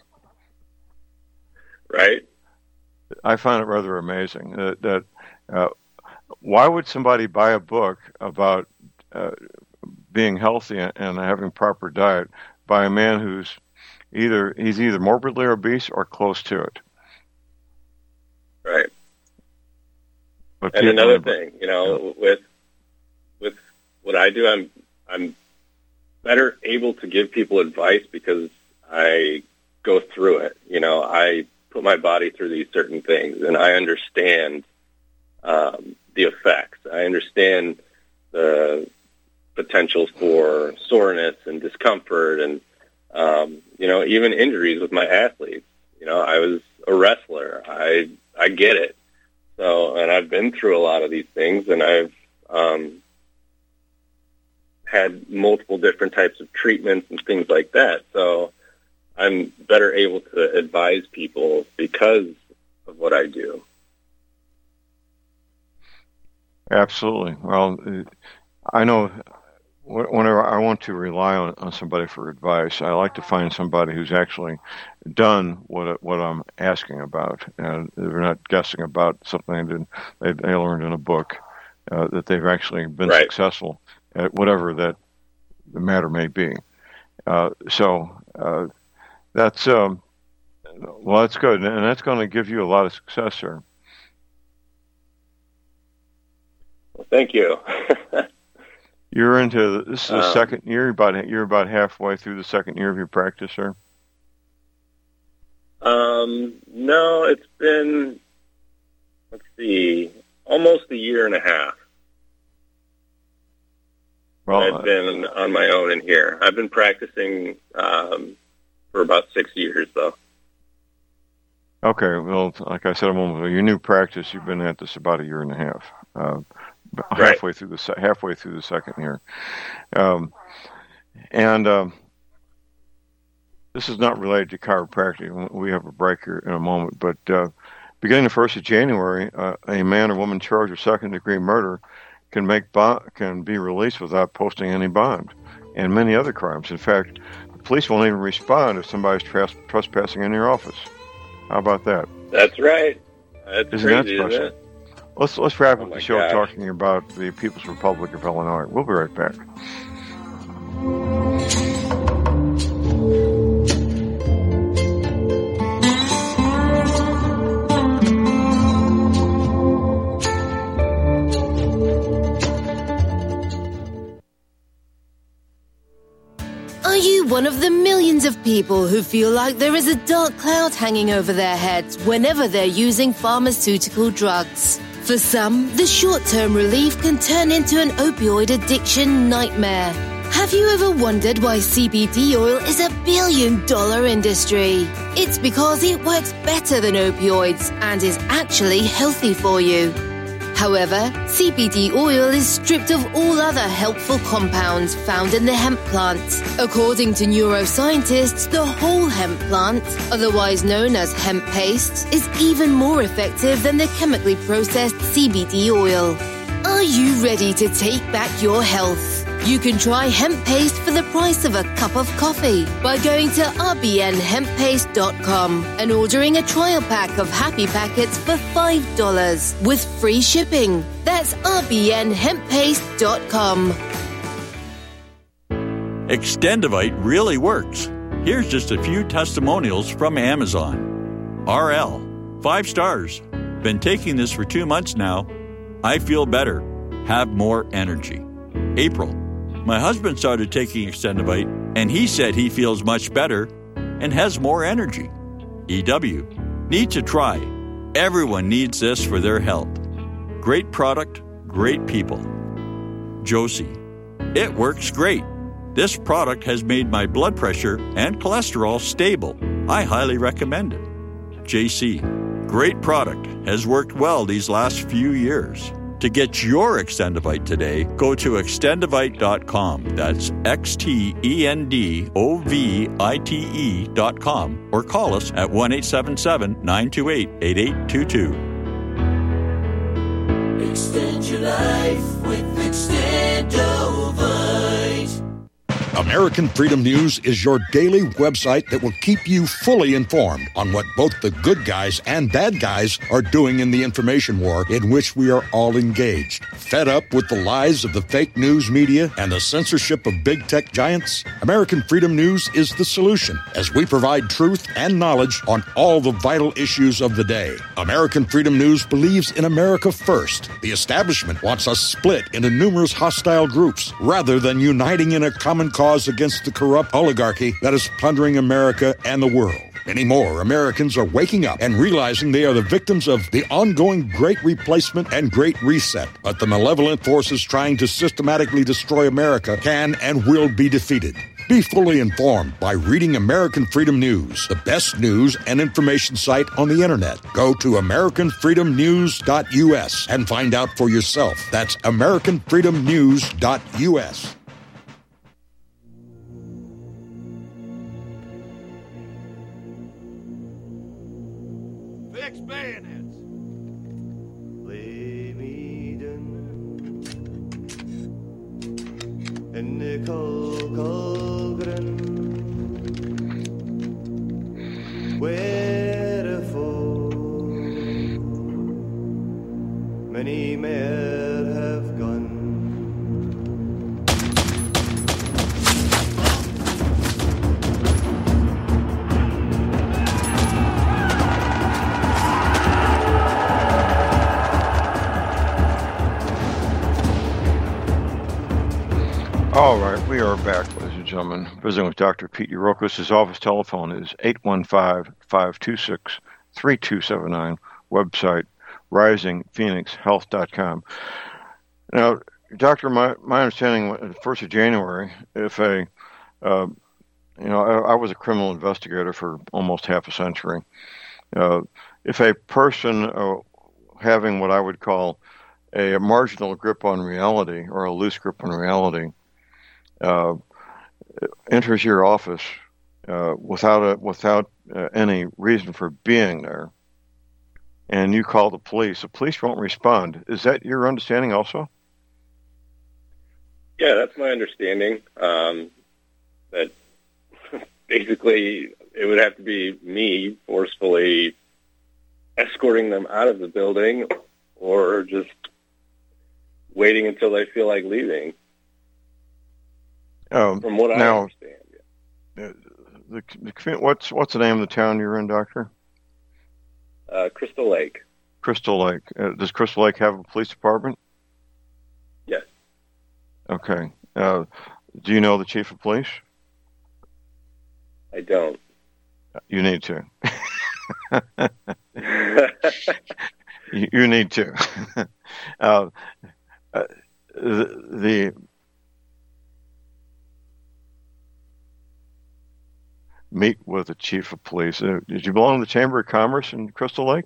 S3: Right.
S2: I find it rather amazing that, that uh, why would somebody buy a book about uh, being healthy and having proper diet by a man who's either he's either morbidly obese or close to it?
S3: Right.
S2: But
S3: and another thing, you know, with with what I do, I'm I'm better able to give people advice because I go through it. You know, I put my body through these certain things, and I understand um, the effects. I understand the potential for soreness and discomfort, and um, you know, even injuries with my athletes. You know, I was a wrestler. I I get it. So, and I've been through a lot of these things, and I've um, had multiple different types of treatments and things like that. So I'm better able to advise people because of what I do.
S2: Absolutely. Well, I know whenever I want to rely on, on somebody for advice, I like to find somebody who's actually done what what I'm asking about, and they're not guessing about something that they, they learned in a book, uh, that they've actually been
S3: right.
S2: successful at whatever that the matter may be. Uh, so uh, that's um, well, that's good, and that's going to give you a lot of success, sir.
S3: Well, thank you.
S2: You're into the, this is the
S3: um,
S2: second year. About you're about halfway through the second year of your practice, sir.
S3: Um, no, it's been let's see, almost a year and a half.
S2: Well,
S3: I've been on my own in here. I've been practicing um, for about six years, though.
S2: Okay, well, like I said a moment ago, your new practice, you've been at this about a year and a half, uh,
S3: Right.
S2: halfway through the se- halfway through the second year, um, and um, this is not related to chiropractic. We have a break here in a moment, but uh, beginning the first of January, uh, a man or woman charged with second degree murder can make bond, can be released without posting any bond, and many other crimes. In fact, the police won't even respond if somebody's tras- trespassing in your office. How about that?
S3: That's right. That's
S2: Isn't that
S3: crazy,
S2: special?
S3: isn't it?
S2: Let's let's wrap
S3: Oh
S2: up
S3: my
S2: the show
S3: gosh.
S2: talking about the People's Republic of Illinois. We'll be right back.
S15: Are you one of the millions of people who feel like there is a dark cloud hanging over their heads whenever they're using pharmaceutical drugs? For some, the short-term relief can turn into an opioid addiction nightmare. Have you ever wondered why C B D oil is a billion-dollar industry? It's because it works better than opioids and is actually healthy for you. However, C B D oil is stripped of all other helpful compounds found in the hemp plant. According to neuroscientists, the whole hemp plant, otherwise known as hemp paste, is even more effective than the chemically processed C B D oil. Are you ready to take back your health? You can try hemp paste for the price of a cup of coffee by going to r b n hemp paste dot com and ordering a trial pack of happy packets for five dollars with free shipping. That's r b n hemp paste dot com.
S5: Extendivite really works. Here's just a few testimonials from Amazon. R L, five stars. Been taking this for two months now. I feel better. Have more energy. April, my husband started taking Extendivite, and he said he feels much better and has more energy. E W, need to try. Everyone needs this for their health. Great product, great people. Josie, it works great. This product has made my blood pressure and cholesterol stable. I highly recommend it. J C, great product, has worked well these last few years. To get your Extendivite today, go to extendivite dot com. That's X T E N D O V I T E dot com or call us at one eight seven seven, nine two eight, eight eight two two.
S6: Extend your life with Extendovite.
S16: American Freedom News is your daily website that will keep you fully informed on what both the good guys and bad guys are doing in the information war in which we are all engaged. Fed up with the lies of the fake news media and the censorship of big tech giants? American Freedom News is the solution, as we provide truth and knowledge on all the vital issues of the day. American Freedom News believes in America first. The establishment wants us split into numerous hostile groups rather than uniting in a common cause against the corrupt oligarchy that is plundering America and the world. Many more Americans are waking up and realizing they are the victims of the ongoing Great Replacement and Great Reset. But the malevolent forces trying to systematically destroy America can and will be defeated. Be fully informed by reading American Freedom News, the best news and information site on the internet. Go to american freedom news dot u s and find out for yourself. That's american freedom news dot u s.
S6: Fix bayonets.
S17: Lay me down in the cold, cold ground, wherefore many men have gone.
S2: All right, we are back, ladies and gentlemen. Visiting with Doctor Pete Urokos. His office telephone is eight one five, five two six, three two seven nine. Website, rising phoenix health dot com. Now, Doctor, my, my understanding, the first of January, if a, uh, you know, I, I was a criminal investigator for almost half a century. Uh, if a person uh, having what I would call a, a marginal grip on reality or a loose grip on reality uh, enters your office uh, without a, without uh, any reason for being there, and you call the police, the police won't respond. Is that your understanding also?
S3: Yeah, that's my understanding. Um, that basically it would have to be me forcefully escorting them out of the building or just waiting until they feel like leaving.
S2: Um,
S3: From what
S2: now,
S3: I understand. Yeah.
S2: The, the, what's, what's the name of the town you're in, Doctor?
S3: Uh, Crystal Lake.
S2: Crystal Lake. Uh, does Crystal Lake have a police department?
S3: Yes.
S2: Okay. Uh, do you know the chief of police?
S3: I don't.
S2: You need to. you, you need to. uh, uh, the, the meet with the chief of police. Uh, did you belong to the Chamber of Commerce in Crystal Lake?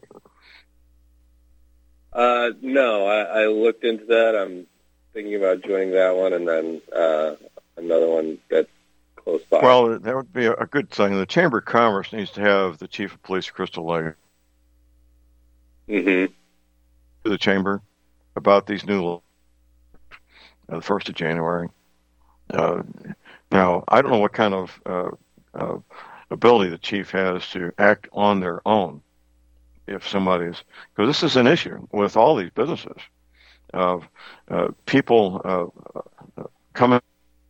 S3: Uh, no, I, I looked into that. I'm thinking about joining that one, and then uh, another one that's close by.
S2: Well, that would be a, a good thing. The Chamber of Commerce needs to have the chief of police of Crystal Lake.
S3: Mm-hmm.
S2: To the chamber about these new laws, uh, the first of January. Uh, now, I don't know what kind of uh, uh, ability the chief has to act on their own if somebody's, because this is an issue with all these businesses of uh, people uh, uh, coming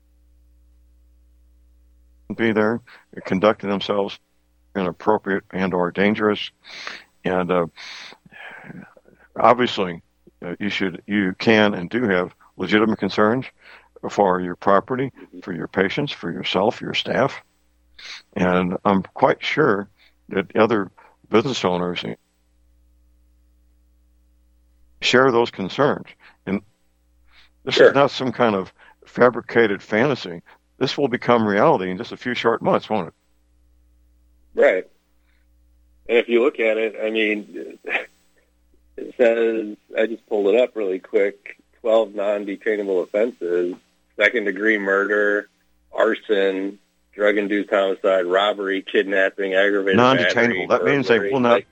S2: be there, conducting themselves inappropriate and or dangerous, and uh, obviously uh, you should, you can and do have legitimate concerns for your property, for your patients, for yourself, your staff, and I'm quite sure that other business owners share those concerns. And this
S3: Sure.
S2: is not some kind of fabricated fantasy. This will become reality in just a few short months, won't it?
S3: Right. And if you look at it, I mean, it says, I just pulled it up really quick, twelve non-detainable offenses, second-degree murder, arson, drug-induced homicide, robbery, kidnapping, aggravated
S2: Non-detainable.
S3: battery,
S2: That means they
S3: burglary.
S2: will not.
S3: Like,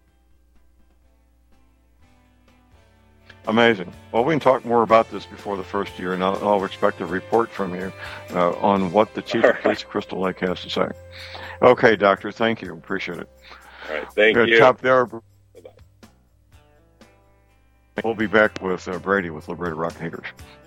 S2: Amazing. Well, we can talk more about this before the first year, and I'll, I'll expect a report from you uh, on what the chief of police of Crystal Lake has to say. Okay, Doctor. Thank you. Appreciate it.
S3: All right. Thank
S2: Good
S3: you.
S2: top there. We'll be back with uh, Brady with Liberated Rock Haters.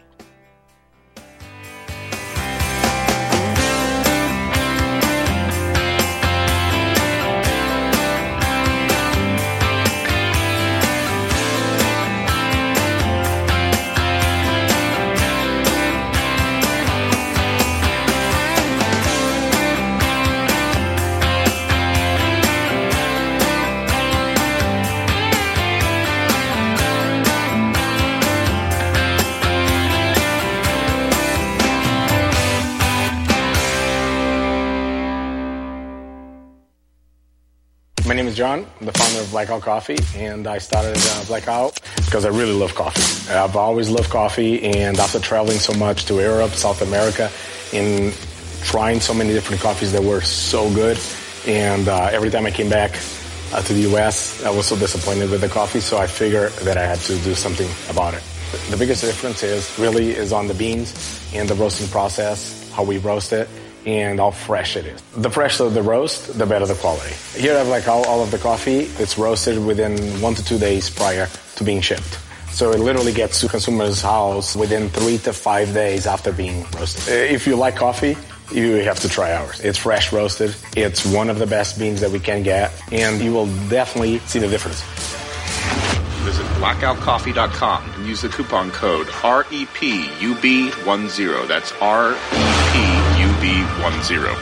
S18: My name is John. I'm the founder of Blackout Coffee, and I started uh, Blackout because I really love coffee. I've always loved coffee, and after traveling so much to Europe, South America, and trying so many different coffees that were so good, and uh, every time I came back uh, to the U S, I was so disappointed with the coffee, so I figured that I had to do something about it. The biggest difference is really is on the beans and the roasting process, how we roast it, and how fresh it is. The fresher the roast, the better the quality. Here I have like all, all of the coffee. It's roasted within one to two days prior to being shipped. So it literally gets to consumers' house within three to five days after being roasted. If you like coffee, you have to try ours. It's fresh roasted. It's one of the best beans that we can get, and you will definitely see the difference.
S19: Visit blackout coffee dot com and use the coupon code R E P U B ten. That's R E P U B ten.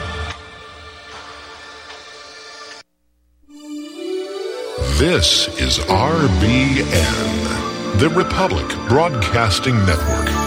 S20: This is R B N, the Republic Broadcasting Network.